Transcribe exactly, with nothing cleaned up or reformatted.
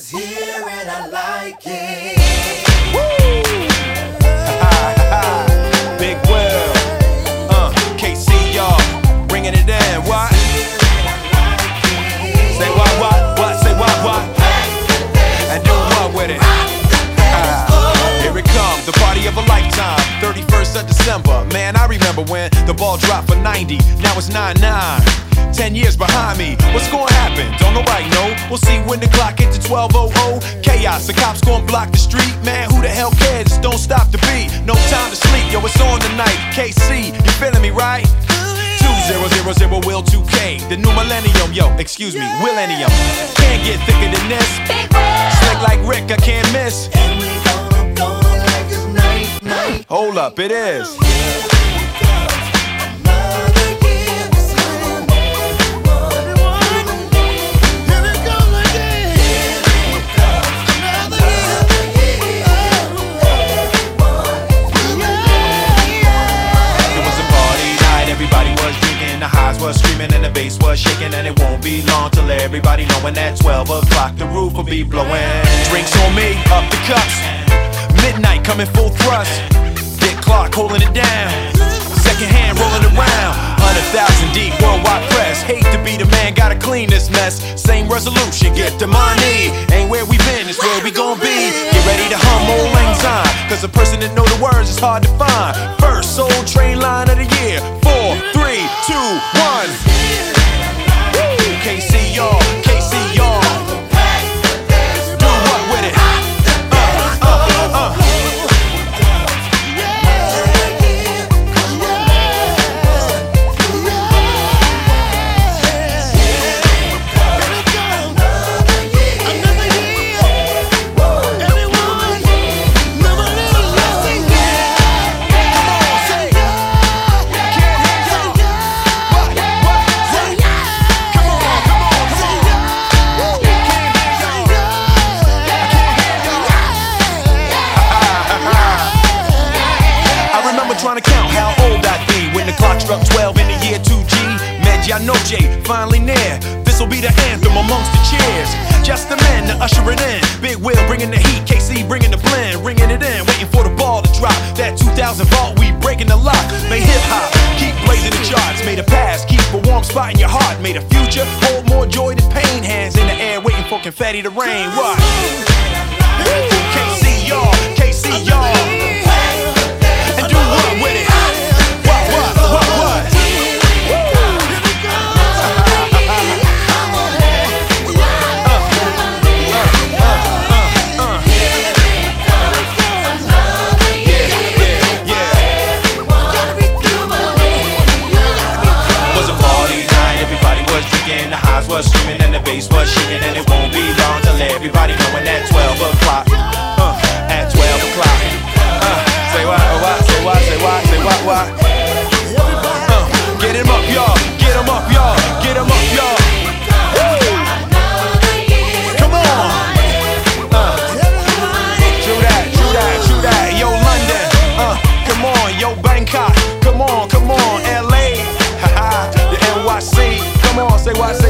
is here and I like it. Woo! Big Will, uh, K C, y'all, bringing it in. What? Say what, what, what? Say what, what? And do what with it? Uh, here it comes, the party of a lifetime. thirty-first of December, man, I remember when the ball dropped for ninety. Now it's nine nine. Ten years behind me, what's gonna happen? Don't nobody know. We'll see when the clock hits to twelve oh oh. Chaos, the cops gonna block the street. Man, who the hell cares? Just don't stop the beat. No time to sleep, yo, it's on tonight. K C, you feeling me, right? two zero zero zero Will two K, the new millennium, yo, excuse me, Willennium. Can't get thicker than this. Slick like Rick, I can't miss. And we gonna go like it's night, night. Hold up, it is. Was screaming and the bass was shaking, and it won't be long till everybody knowing at twelve o'clock the roof will be blowing. Drinks on me, up the cups. Midnight coming full thrust. Dick Clark holding it down. Second hand rolling around. Hundred thousand deep, worldwide press. Hate to be the man, gotta clean this mess. Same resolution, get the money. Ain't where we been, it's where we gon' be. Get ready to hum old lang syne, cause a person that know the words is hard to find. First Soul Train line of the year. Four, three, two, one. Woo! K C y'all, K C y'all. Do what with it? Uh, uh, uh. Trying to count how old I'd be when the clock struck twelve in the year two G. Medianoche, finally near. This'll be the anthem amongst the cheers. Just the men to usher it in. Big Will bringing the heat, K C bringing the blend, ringing it in, waiting for the ball to drop. That two thousand vault, we breaking the lock. Made hip hop, keep blazing the charts. Made a past, keep a warm spot in your heart. Made a future, hold more joy than pain. Hands in the air, waiting for confetti to rain. What? K C y'all, K C y'all. And do what with it? What, what, what, what? The highs was screaming and the bass was shaking, and it won't be long till everybody knowing at twelve o'clock. Uh, at twelve o'clock. Uh, say what, what, say what, say what, say what, what. Uh, get him up, y'all. Get him up, y'all. Get him up, y'all. Woo! Come on. Uh, true that, true that, true that. Yo, London. Uh, come on, yo, Bangkok. Come on, come on, L A. Haha, the N Y C. Come on, say what, say